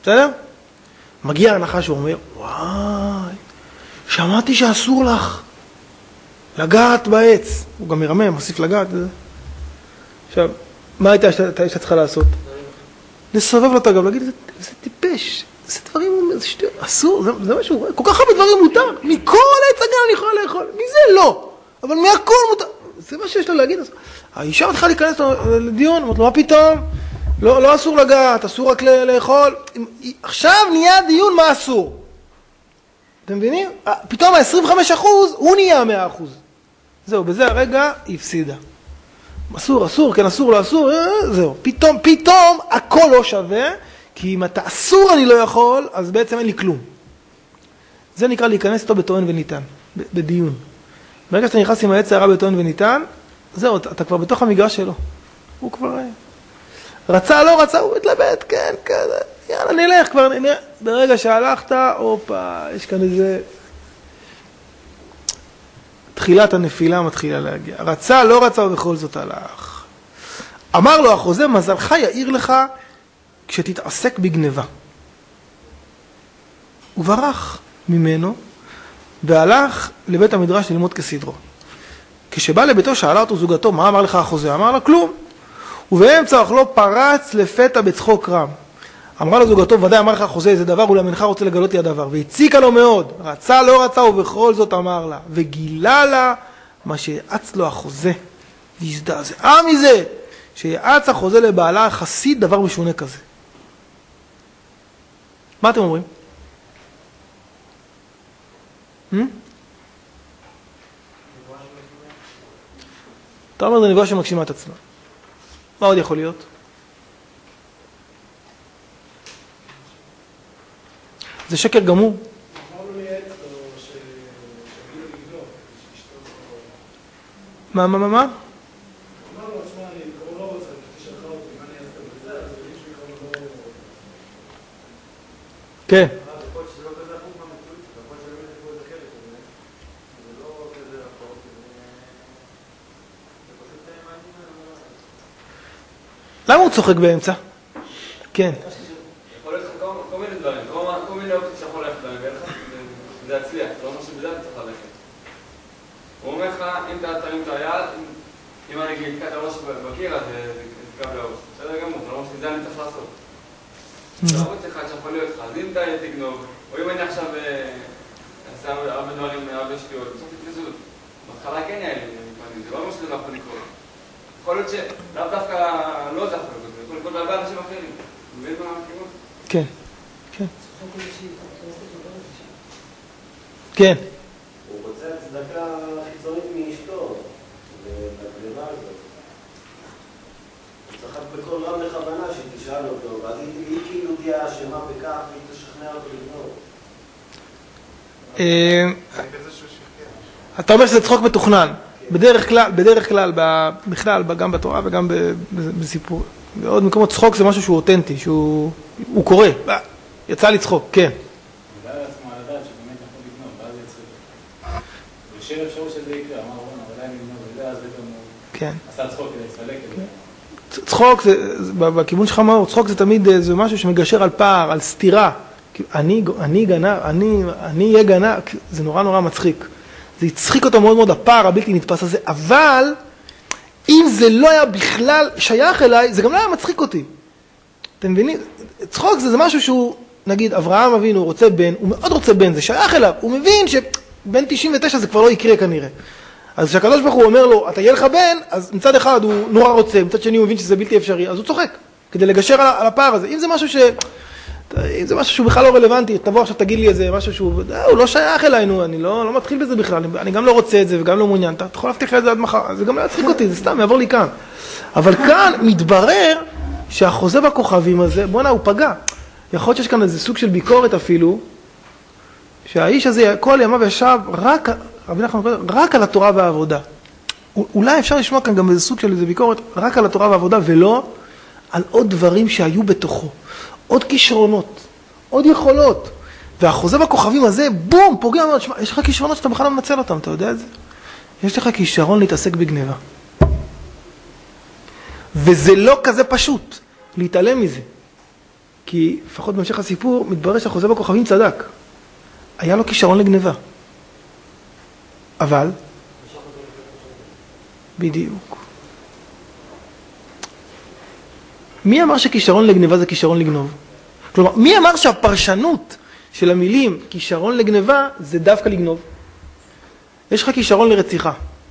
בסדר? מגיע הנחש ואומר, וואי, שמעתי שאסור לך לגעת בעץ. הוא גם מרמם, מוסיף לגעת. עכשיו, מה הייתה שאתה צריכה לעשות? לסובב לו את הגב, להגיד, זה טיפש, זה דברים, זה שטויות, אסור, זה, זה משהו, כל כך הרבה דברים מותר, מכל עץ הגן אני יכולה לאכול, מזה לא, אבל מהכל מותר, זה מה שיש לו להגיד. האישה מתחילה להיכנס לדיון, אומרת לו, מה פתאום? לא, לא אסור לגעת, אסור רק לאכול. עכשיו נהיה דיון מה אסור. אתם מבינים? פתאום ה-עשרים וחמישה אחוז הוא נהיה מאה אחוז. זהו, בזה הרגע היא הפסידה. אסור, אסור, כן, אסור, לא אסור, זהו. פתאום, פתאום הכל לא שווה, כי אם אתה אסור אני לא יכול, אז בעצם אין לי כלום. זה נקרא להיכנס איתו בטוען וניתן, בדיון. ברגע שאתה נכנס עם העץ הערה בטוען וניתן, זהו, אתה כבר בתוך המגרש שלו. הוא כבר... רצה, לא רצה, הוא מתלבט, כן, כן, יאללה, נלך כבר, נלך. ברגע שהלכת, אופה, יש כאן איזה... תחילת הנפילה מתחילה להגיע. רצה, לא רצה, ובכל זאת הלך. אמר לו החוזה, מזלך יאיר לך כשתתעסק בגניבה. הוא ברח ממנו, והלך לבית המדרש ללמוד כסדרו. כשבא לביתו, שאלה אותו זוגתו, מה אמר לך החוזה? אמר לה, כלום. ובאמצע אכלו פרץ לפתע בצחוק רם. אמרה לו זוגתו, ודאי אמר לך החוזה איזה דבר, אולי מנך רוצה לגלות לי הדבר. והציקה לו מאוד, רצה לא רצה, ובכל זאת אמר לה, וגילה לה מה שיעץ לו החוזה. והזדעזעה מזה, שיעץ החוזה לבעלה חסיד דבר משונה כזה. מה אתם אומרים? אתה אומר, זה נבואה שמגשימה את עצמה. מה עוד יכול להיות? זה שקר גמור. מה, מה, מה, מה? כן. למה הוא צוחק באמצע? כן. יכול להיות לך כל מיני דברים, כל מיני אופציות שיכול ללכת בהם, וזה יצליח, זה לא אומר שבזה אתה צריך ללכת. הוא אומר לך, אם אתה תרים את היד, אם אני אקע את הראש בקיר, אז זה תקע בראש. בסדר גמור, זה לא אומר שזה אני צריך לעשות. זה לא רוצה אחד שיכול להיות לך, אז אם אתה תגנוב, או אם אני עכשיו אעשה הרבה דברים, הרבה שטויות, בסוף תתפסות. בהתחלה כן יהיה לי, זה לא אומר שזה לא יכול לקרות. יכול להיות שלאו דווקא לא זה יכול לקרות, יכול לקרות בהרבה אנשים אחרים. מבין מה הכיוון? כן, כן. כן. הוא רוצה הצדקה חיצונית מאשתו, ובגניבה הזאת. הוא צחק בכל רם לכוונה שתשאל אותו, ואז היא כאילו תהיה אשמה בכך, והיא תשכנע אותו לגנוב. אתה אומר שזה צחוק מתוכנן. בדרך כלל, בדרך כלל, בכלל, גם בתורה וגם בסיפור. בעוד מקומות צחוק זה משהו שהוא אותנטי, שהוא קורה. יצא לי צחוק, כן. הוא דע לעצמו על הדעת שבאמת יכול לגנוב, ואז יצריך. ושאר אפשרות שזה יקרה, אמר רון, אבל עדיין לגנוב, וזה אז פתאום הוא עשה צחוק כדי לצלק כדי. צחוק, בכיוון שלך מאור, צחוק זה תמיד זה משהו שמגשר על פער, על סתירה. אני גנב, אני אהיה גנב, זה נורא נורא מצחיק. זה יצחיק אותו מאוד מאוד, הפער הבלתי נתפס הזה, אבל אם זה לא היה בכלל שייך אליי, זה גם לא היה מצחיק אותי. אתם מבינים? צחוק זה, זה משהו שהוא, נגיד, אברהם אבינו, הוא רוצה בן, הוא מאוד רוצה בן, זה שייך אליו, הוא מבין שבן תשעים ותשע זה כבר לא יקרה כנראה. אז כשהקדוש ברוך הוא אומר לו, אתה יהיה לך בן, אז מצד אחד הוא נורא רוצה, מצד שני הוא מבין שזה בלתי אפשרי, אז הוא צוחק, כדי לגשר על, על הפער הזה. אם זה משהו ש... אם זה משהו שהוא בכלל לא רלוונטי, תבוא עכשיו תגיד לי איזה משהו שהוא, הוא לא שייך אלינו, אני לא, לא מתחיל בזה בכלל, אני גם לא רוצה את זה וגם לא מעוניין, אתה יכול להבטיח את זה עד מחר, זה גם לא יצחיק אותי, זה סתם יעבור לי כאן. אבל כאן מתברר שהחוזה בכוכבים הזה, בוא נה, הוא פגע. יכול להיות שיש כאן איזה סוג של ביקורת אפילו, שהאיש הזה כל ימיו ישב רק, רבי נחמן, רק על התורה והעבודה. אולי אפשר לשמוע כאן גם איזה סוג של איזה ביקורת, רק על התורה והעבודה, ולא על עוד דברים שהיו בתוכו. עוד כישרונות, עוד יכולות. והחוזה בכוכבים הזה, בום, פוגע מאוד. שמה, יש לך כישרונות שאתה בכלל לא מנצל אותם, אתה יודע את זה? יש לך כישרון להתעסק בגניבה. וזה לא כזה פשוט, להתעלם מזה. כי לפחות בהמשך הסיפור, מתברר שהחוזה בכוכבים צדק. היה לו כישרון לגניבה. אבל, בדיוק. מי אמר שכישרון לגניבה זה כישרון לגנוב? כלומר, מי אמר שהפרשנות של המילים כישרון לגניבה זה דווקא לגנוב? יש לך כישרון לרציחה.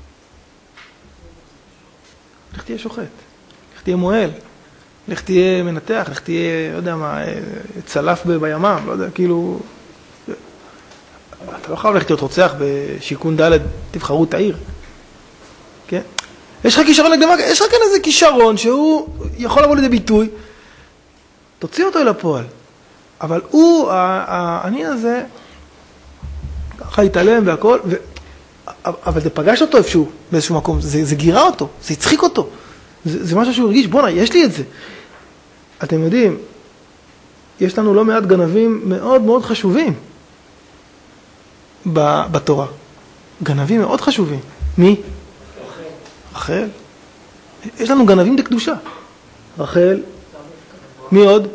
לך תהיה שוחט, לך תהיה מועל, לך תהיה מנתח, לך תהיה, לא יודע מה, צלף בימם, לא יודע, כאילו... אתה לא חייב ללכת להיות רוצח בשיקון ד' תבחרו את העיר. כן? יש לך כישרון לגניבה, יש לך כאן איזה כישרון שהוא יכול לבוא לידי ביטוי, תוציא אותו אל הפועל. אבל הוא, העני הזה, ככה התעלם והכל, ו... אבל זה פגש אותו איפשהו, באיזשהו מקום, זה, זה גירה אותו, זה הצחיק אותו. זה, זה משהו שהוא הרגיש, בונה, יש לי את זה. אתם יודעים, יש לנו לא מעט גנבים מאוד מאוד חשובים בתורה. גנבים מאוד חשובים. מי? רחל. יש לנו גנבים דקדושה. רחל. מי עוד?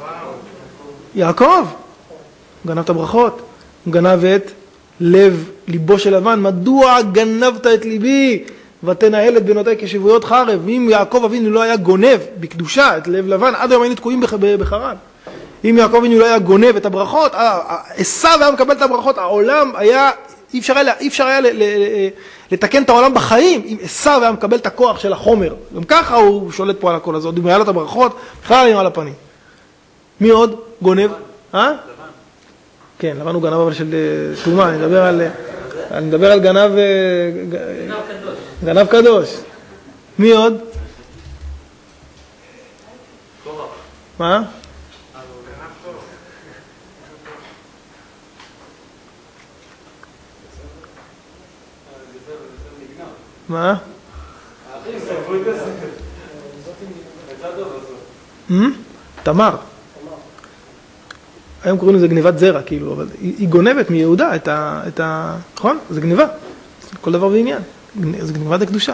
יעקב. גנב את הברכות. גנב את לב, ליבו של לבן. מדוע גנבת את ליבי ותנהל את בנותיי כשבויות חרב? אם יעקב אבינו לא היה גונב בקדושה את לב לבן, עד היום היינו תקועים בחרב. אם יעקב אבינו לא היה גונב את הברכות, עשיו היה מקבל את הברכות, העולם היה, אי אפשר היה, אי אפשר היה לתקן את העולם בחיים, אם עשיו היה מקבל את הכוח של החומר. גם ככה הוא שולט פה על הכל הזה, אם היה לו את הברכות, בכלל היה על הפנים. מי עוד גונב? אה? כן, לבן הוא גנב אבל של תומה, אני מדבר על, אני מדבר על גנב, גנב קדוש. מי עוד? מה? מה? תמר. היום קוראים לזה גניבת זרע, כאילו, אבל היא גונבת מיהודה את ה... את ה... נכון? זה גניבה. כל דבר ועניין. זה גניבת הקדושה.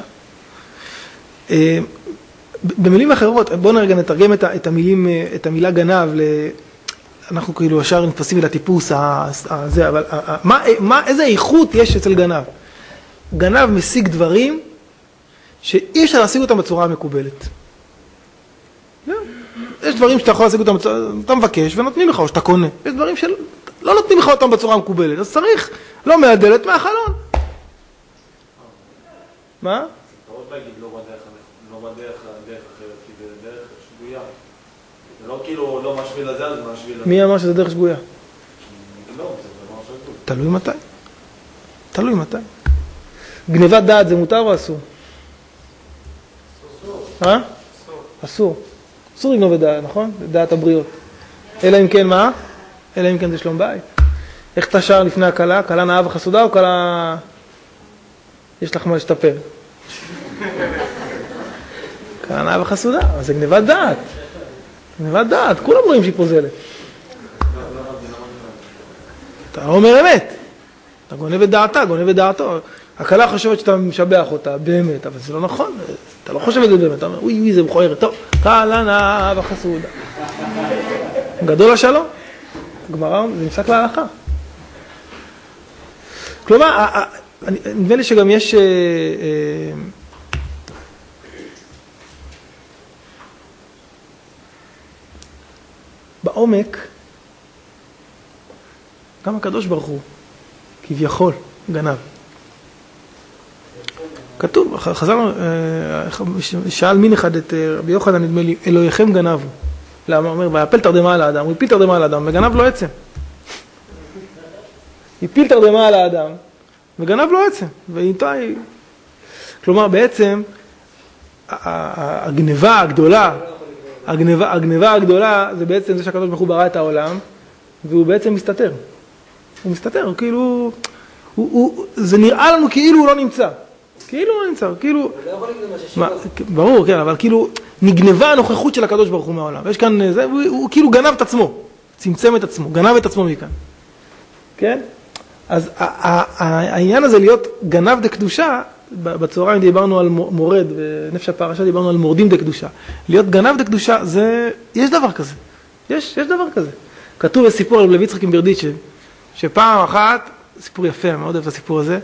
במילים אחרות, בואו נרגע נתרגם את המילים, את המילה גנב, אנחנו כאילו ישר נתפסים אל הטיפוס הזה, אבל מה, מה, איזה איכות יש אצל גנב? גנב משיג דברים שאי אפשר להשיג אותם בצורה המקובלת. יש דברים שאתה יכול להשיג אותם, אתה מבקש ונותנים לך או שאתה קונה. יש דברים שלא נותנים לך אותם בצורה המקובלת, אז צריך לא מהדלת, מהחלון. מה? אתה רוצה להגיד לא בדרך אחרת, כי זה דרך שגויה. זה לא כאילו לא משביל לזה, אז משביל לזה. מי אמר שזה דרך שגויה? לא, זה דבר שגוי. תלוי מתי. תלוי מתי. גניבת דעת זה מותר או אסור? אסור. אה? אסור. אסור לגנוב את דעת, נכון? דעת הבריות. אלא אם כן מה? אלא אם כן זה שלום בית. איך אתה שר לפני הקלה? קלה נאה וחסודה או קלה... יש לך מה להשתפר? קלה נאה וחסודה, אז זה גניבת דעת. גניבת דעת, כולם רואים שהיא פוזלת. אתה לא אומר אמת. אתה גונב את דעתה, גונב את דעתו. הקלה חושבת שאתה משבח אותה, באמת, אבל זה לא נכון. אתה לא חושב את זה באמת. אתה אומר, אוי, אוי, זה מכוערת. טוב, קלה נאה וחסודה. גדול השלום. גמרא, זה נפסק להלכה. כלומר, נדמה לי שגם יש... בעומק, גם הקדוש ברוך הוא, כביכול, גנב. כתוב, חזרנו, שאל מין אחד את רבי יוחנן, נדמה לי, אלוהיכם גנבו. למה? הוא אומר, והפיל תרדמה על האדם, הוא הפיל תרדמה על האדם, וגנב לו עצם. הפיל תרדמה על האדם, וגנב לו עצם. ואיתה היא... כלומר, בעצם, הגניבה הגדולה, הגניבה, הגניבה הגדולה, זה בעצם זה שהקדוש ברוך הוא ברא את העולם, והוא בעצם מסתתר. הוא מסתתר, הוא כאילו... הוא, הוא, זה נראה לנו כאילו הוא לא נמצא. כאילו הוא לא נמצא, כאילו... מה, ברור, כן, אבל כאילו נגנבה הנוכחות של הקדוש ברוך הוא מהעולם. יש כאן, זה, הוא, הוא כאילו גנב את עצמו, צמצם את עצמו, גנב את עצמו מכאן. כן? אז העניין הזה להיות גנב דקדושה, בצהריים דיברנו על מורד, בנפש הפרשה דיברנו על מורדים דקדושה. להיות גנב דקדושה, זה, יש דבר כזה. יש, יש דבר כזה. כתוב בסיפור על רבי יצחק עם ברדיצ'ב, שפעם אחת, סיפור יפה, מאוד אוהב את הסיפור הזה,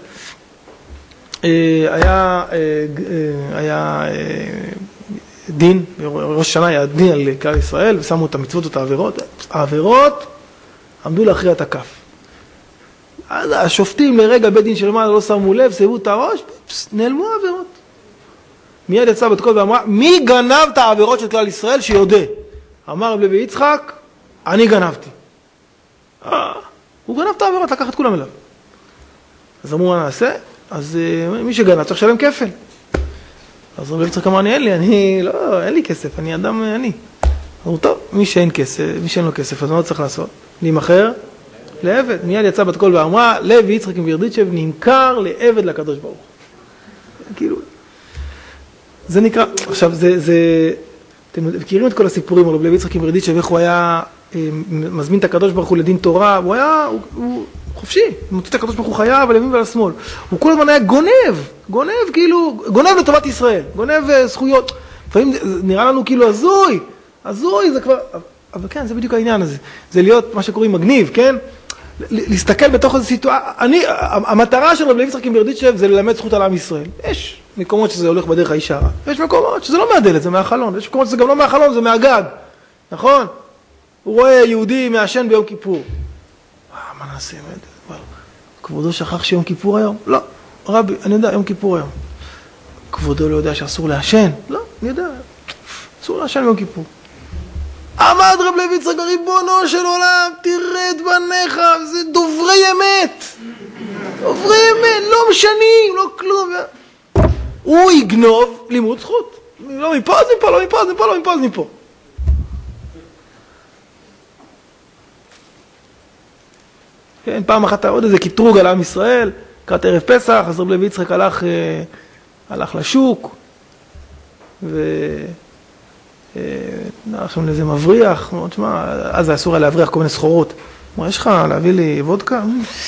היה, היה דין, ראש השנה היה דין על כלל ישראל, ושמו את המצוות ואת העבירות. העבירות עמדו להכריע את הכף. אז השופטים לרגע בית דין של מעלה לא שמו לב, סייבו את הראש, נעלמו העבירות. מיד יצא בת קול ואמרה, מי גנב את העבירות של כלל ישראל שיודע? אמר רבי לוי יצחק, אני גנבתי. אה, הוא גנב את העבירות, לקח את כולם אליו. אז אמרו מה נעשה? אז מי שגנב צריך לשלם כפל. אז רבי יצחק אמר, אין לי, אני, לא, אין לי כסף, אני אדם עני. אמרו, טוב, מי שאין כסף, מי שאין לו כסף, אז מה צריך לעשות? להימכר לעבד. מיד יצא בת קול ואמרה, לוי יצחק עם ברדיצ'ב נמכר לעבד לקדוש ברוך. כאילו, זה נקרא, עכשיו, זה, זה, אתם מכירים את כל הסיפורים על לוי יצחק עם ברדיצ'ב, איך הוא היה מזמין את הקדוש ברוך הוא לדין תורה, הוא היה, הוא, הוא חופשי, הוא מוציא את הקדוש ברוך הוא חייב על ימין ועל השמאל. הוא כל הזמן היה גונב, גונב כאילו, גונב לטובת ישראל, גונב זכויות. לפעמים נראה לנו כאילו הזוי, הזוי זה כבר, אבל כן, זה בדיוק העניין הזה. זה להיות מה שקוראים מגניב, כן? להסתכל בתוך איזו סיטואציה. אני, המטרה של רבי יצחק עם ברדיצ'ב זה ללמד זכות על עם ישראל. יש מקומות שזה הולך בדרך הישרה. יש מקומות שזה לא מהדלת, זה מהחלון. יש מקומות שזה גם לא מהחלון, זה מהגג. נכון? הוא רואה יהודי מעשן ביום כיפור. מה נעשה? כבודו שכח שיום כיפור היום? לא. רבי, אני יודע, יום כיפור היום. כבודו לא יודע שאסור לעשן? לא, אני יודע. אסור לעשן ביום כיפור. עמד רב לוי יצחק, ריבונו של עולם, תרד בניך, זה דוברי אמת. דוברי אמת, לא משנים, לא כלום. הוא יגנוב לימוד זכות. לא מפה, אז מפה, לא מפה, אז מפה, לא מפה, אז מפה. כן, פעם אחת עוד איזה קיטרוג על עם ישראל, קראת ערב פסח, אז רב לוי יצחק הלך, הלך לשוק, ו... נראה שם לזה מבריח, תשמע, אז אסור היה להבריח כל מיני סחורות. אמר, יש לך להביא לי וודקה?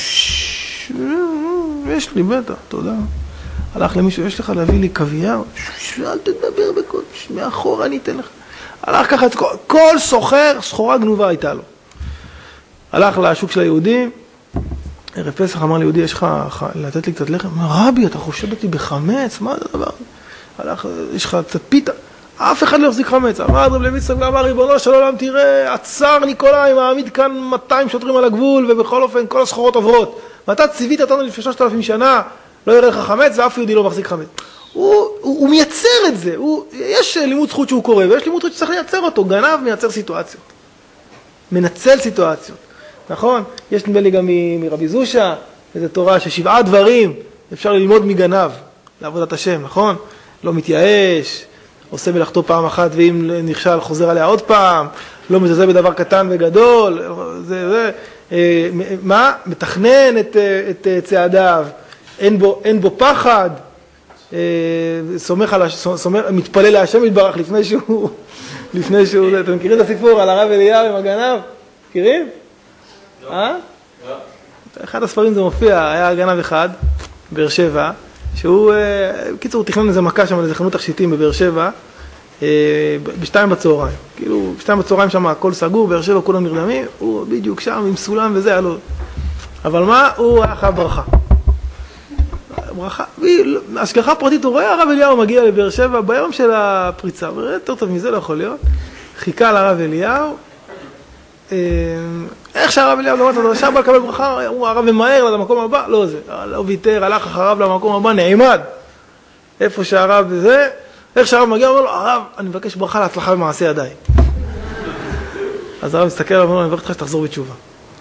יש לי, בטח, תודה. הלך למישהו, יש לך להביא לי קוויאר? אל תדבר בקוד, מאחור אני אתן לך. הלך ככה, כל סוחר, סחורה גנובה הייתה לו. הלך לשוק של היהודים, ערב פסח אמר ליהודי, יש לך לתת לי קצת לחם? אמר, רבי, אתה חושד אותי בחמץ? מה זה הדבר? הלך, יש לך קצת פיתה? אף אחד לא יחזיק חמץ. אמר רב לוי יצחק ואמר, ריבונו של עולם, תראה, עצר ניקולאי, מעמיד כאן מאתיים שוטרים על הגבול, ובכל אופן כל הסחורות עוברות. ואתה ציווית אותנו לפני שלושת אלפים שנה, לא יראה לך חמץ, ואף יהודי לא מחזיק חמץ. הוא, הוא, הוא מייצר את זה. הוא, יש לימוד זכות שהוא קורא, ויש לימוד זכות שצריך לייצר אותו. גנב מייצר סיטואציות. מנצל סיטואציות. נכון? יש נדמה לי גם מרבי זושה, איזו תורה ששבעה דברים אפשר ללמוד מגנב, לעבודת השם, נכון? לא מתייאש, עושה מלאכתו פעם אחת, ואם נכשל חוזר עליה עוד פעם, לא מזלזל בדבר קטן וגדול, זה, זה, אה, מה? מתכנן את, את צעדיו, אין בו, אין בו פחד, אה, סומך על, סומך, מתפלל להשם יתברך לפני שהוא, לפני שהוא, אתם מכירים את הסיפור על הרב אליהו עם הגנב? מכירים? לא. אה? לא. אחד הספרים זה מופיע, היה גנב אחד, באר שבע, שהוא, בקיצור, הוא תכנן איזה מכה שם, איזה חנות תכשיטים בבאר שבע, בשתיים בצהריים. כאילו, בשתיים בצהריים שם הכל סגור, באר שבע כולם נרדמים, הוא בדיוק שם עם סולם וזה, היה לו. אבל מה? הוא היה חייב ברכה. ברכה, השגחה פרטית, הוא רואה, הרב אליהו מגיע לבאר שבע ביום של הפריצה, וראה, יותר טוב מזה לא יכול להיות. חיכה לרב אליהו, איך שהרב אליהו למד את הדרשה, בא לקבל ברכה, הוא הרב ממהר למקום הבא, לא זה, לא ויתר, הלך אחריו למקום הבא, נעמד, איפה שהרב זה, איך שהרב מגיע, אומר לו, הרב, אני מבקש ברכה להצלחה במעשה ידיי. אז הרב מסתכל, אומר לו, אני מבקש לך שתחזור בתשובה.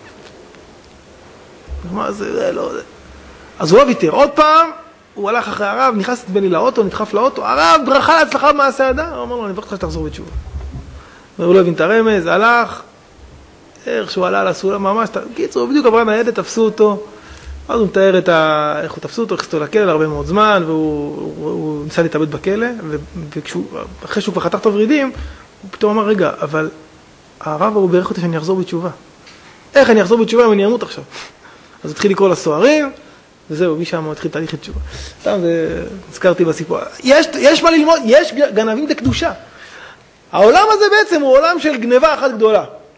מה זה, זה, לא, זה. אז הוא לא ויתר, עוד פעם, הוא הלך אחרי הרב, נכנס בני לאוטו, נדחף לאוטו, הרב, ברכה להצלחה במעשה ידיי, הוא אומר לו, אני מבקש לך שתחזור בתשובה. והוא לא הבין את הרמז, הלך, איך שהוא עלה על הסולם ממש, קיצור, בדיוק עברה ניידת, תפסו אותו, אז הוא מתאר את ה... איך הוא תפסו אותו, הכניסו אותו לכלא הרבה מאוד זמן, והוא ניסה להתאבד בכלא, ואחרי שהוא כבר חתך את הורידים, הוא פתאום אמר, רגע, אבל הרב הוא בירך אותי שאני אחזור בתשובה. איך אני אחזור בתשובה אם אני אמות עכשיו? אז התחיל לקרוא לסוהרים, וזהו, מי שם התחיל תהליך את תשובה. סתם, זה... הזכרתי בסיפור. יש, יש מה ללמוד, יש גנבים דקדושה. העולם הזה בעצם הוא עולם של גניבה אחת גדולה.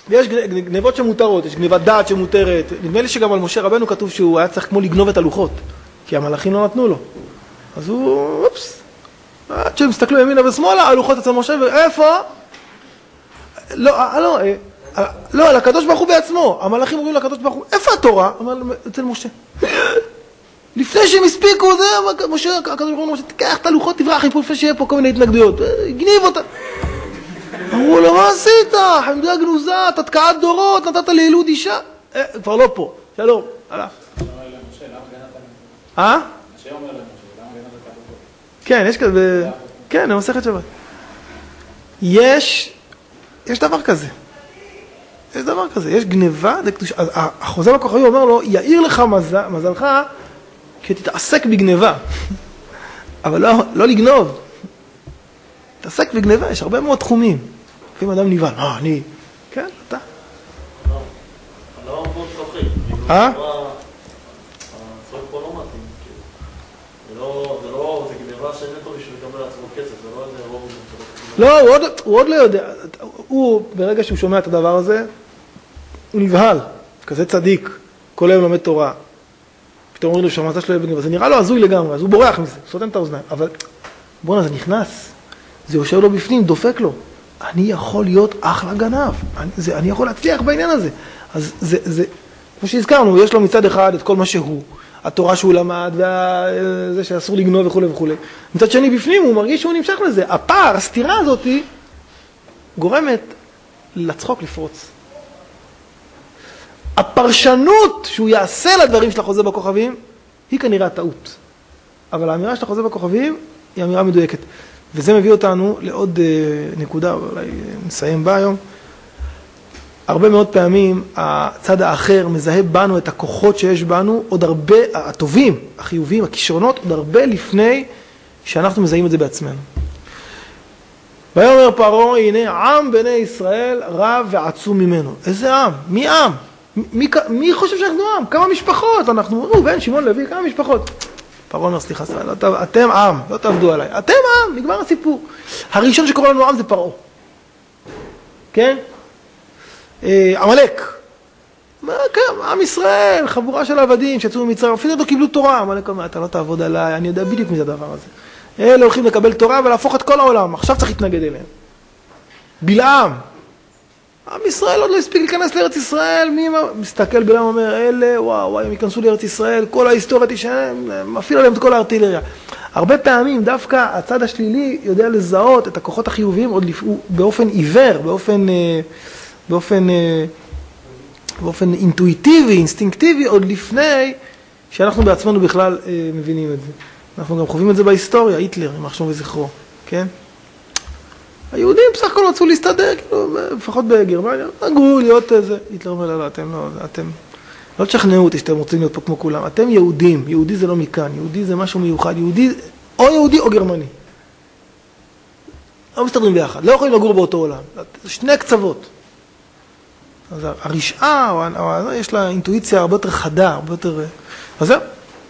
ויש גנבות שמותרות, יש גנבת דעת שמותרת. נדמה לי שגם על משה רבנו כתוב שהוא היה צריך כמו לגנוב את הלוחות, כי המלאכים לא נתנו לו. אז הוא, אופס, עד שהם הסתכלו ימינה ושמאלה, הלוחות אצל משה, ואיפה? לא, לא, לא, לקדוש ברוך הוא בעצמו. המלאכים אומרים לקדוש ברוך הוא, איפה התורה? אמר אצל משה. לפני שהם הספיקו, זה, משה, הקדוש ברוך הוא, משה, תקח את הלוחות, תברח מפה לפני שיהיה פה כל מיני התנגדויות. גניב אותה. אמרו לו, מה עשית? חמדה גנוזה, תתקעת דורות, נתת לילוד אישה. כבר לא פה. שלום, הלך. אה? כן, יש כזה, כן, אני מסכת שבת. יש, יש דבר כזה. יש דבר כזה, יש גניבה, אז החוזה בכוכבי אומר לו, יאיר לך מזל, מזלך, כי תתעסק בגניבה. אבל לא, לא לגנוב. תתעסק בגניבה, יש הרבה מאוד תחומים. אם אדם נבהל, אה, אני, כן, אתה. לא, לא מאוד צוחק. אה? הצחוק פה לא מתאים. זה לא, זה גניבה שנטו בשביל לקבל לעצמו כסף, זה לא איזה רוב. לא, הוא עוד, הוא עוד לא יודע. הוא, ברגע שהוא שומע את הדבר הזה, הוא נבהל, כזה צדיק, כל היום לומד תורה. פתאום אומרים לו שהמעשה שלו יהיה בגניבה, זה נראה לו הזוי לגמרי, אז הוא בורח מזה, סותם את האוזניים. אבל בוא'נה, זה נכנס, זה יושב לו בפנים, דופק לו. אני יכול להיות אחלה גנב, אני, זה, אני יכול להצליח בעניין הזה. אז זה, זה, כמו שהזכרנו, יש לו מצד אחד את כל מה שהוא, התורה שהוא למד, וזה שאסור לגנוב וכו' וכו'. מצד שני בפנים הוא מרגיש שהוא נמשך לזה. הפער, הסתירה הזאת, גורמת לצחוק לפרוץ. הפרשנות שהוא יעשה לדברים של החוזה בכוכבים, היא כנראה טעות. אבל האמירה של החוזה בכוכבים היא אמירה מדויקת. וזה מביא אותנו לעוד נקודה, אולי נסיים בה היום. הרבה מאוד פעמים הצד האחר מזהה בנו את הכוחות שיש בנו, עוד הרבה, הטובים, החיוביים, הכישרונות, עוד הרבה לפני שאנחנו מזהים את זה בעצמנו. ויאמר פרעה, הנה עם בני ישראל רב ועצום ממנו. איזה עם? מי עם? מי, מי חושב שאנחנו עם? כמה משפחות? אנחנו, ראובן, שמעון, לוי, כמה משפחות? פרעה אומר, סליחה, לא, אתם עם, לא תעבדו עליי. אתם עם, נגמר הסיפור. הראשון שקורא לנו עם זה פרעה. כן? עמלק. מה, כן, עם ישראל, חבורה של עבדים שיצאו ממצרים, אפילו לא קיבלו תורה. עמלק אומר, אתה לא תעבוד עליי, אני יודע בדיוק מזה הדבר הזה. אלה הולכים לקבל תורה ולהפוך את כל העולם, עכשיו צריך להתנגד אליהם. בלעם. עם ישראל עוד לא הספיק להיכנס לארץ ישראל, מי מסתכל בלעם אומר, אלה, וואו, וואי, הם ייכנסו לארץ ישראל, כל ההיסטוריה תשעם, מפעיל עליהם את כל הארטילריה. הרבה פעמים דווקא הצד השלילי יודע לזהות את הכוחות החיוביים עוד באופן עיוור, באופן, באופן, באופן אינטואיטיבי, אינסטינקטיבי, עוד לפני שאנחנו בעצמנו בכלל מבינים את זה. אנחנו גם חווים את זה בהיסטוריה, היטלר, יימח שמו וזכרו, כן? היהודים בסך הכל רצו להסתדר, כאילו, לפחות בגרמניה, נגרו להיות איזה, היטלר אומר, לא, לא, אתם לא, אתם, לא תשכנעו אותי שאתם רוצים להיות פה כמו כולם, אתם יהודים, יהודי זה לא מכאן, יהודי זה משהו מיוחד, יהודי, או יהודי או גרמני. לא מסתדרים ביחד, לא יכולים לגור באותו עולם, זה שני קצוות. אז הרשעה, או, או, יש לה אינטואיציה הרבה יותר חדה, הרבה יותר, אז זהו.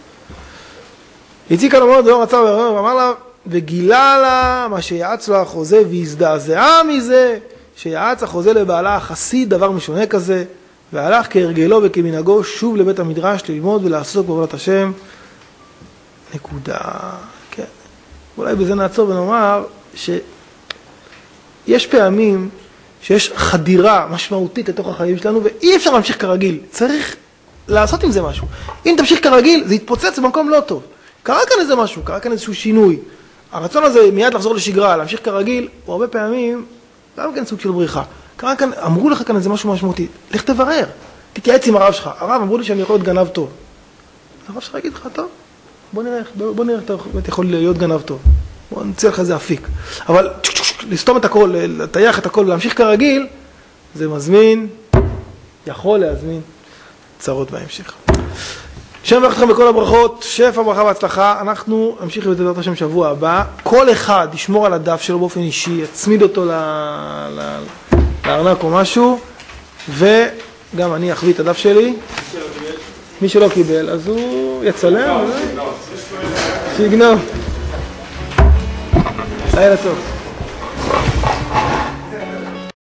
יציא כאן אמרו, דור רצה ואמר לה, וגילה לה מה שיעץ לו החוזה והזדעזעה מזה שיעץ החוזה לבעלה החסיד דבר משונה כזה, והלך כהרגלו וכמנהגו שוב לבית המדרש ללמוד ולעסוק בעבודת השם. נקודה. כן. אולי בזה נעצור ונאמר שיש פעמים שיש חדירה משמעותית לתוך החיים שלנו ואי אפשר להמשיך כרגיל. צריך לעשות עם זה משהו. אם תמשיך כרגיל זה יתפוצץ במקום לא טוב. קרה כאן איזה משהו, קרה כאן איזשהו שינוי. הרצון הזה מיד לחזור לשגרה, להמשיך כרגיל, הוא הרבה פעמים גם כן סוג של בריחה. קרה כאן, אמרו לך כאן איזה משהו משמעותי, לך תברר, תתייעץ עם הרב שלך. הרב אמרו לי שאני יכול להיות גנב טוב. הרב שלך יגיד לך, טוב, בוא נראה, בוא נראה, אתה יכול להיות גנב טוב. בוא נציע לך איזה אפיק. אבל לסתום את הכל, לטייח את הכל, להמשיך כרגיל, זה מזמין, יכול להזמין צרות בהמשך. שם מברך אתכם בכל הברכות, שפע ברכה והצלחה. אנחנו נמשיך בעזרת השם שבוע הבא. כל אחד ישמור על הדף שלו באופן אישי, יצמיד אותו לארנק או משהו, וגם אני אחביא את הדף שלי. מי שלא קיבל, אז הוא יצלם, שיגנוב. לילה טוב.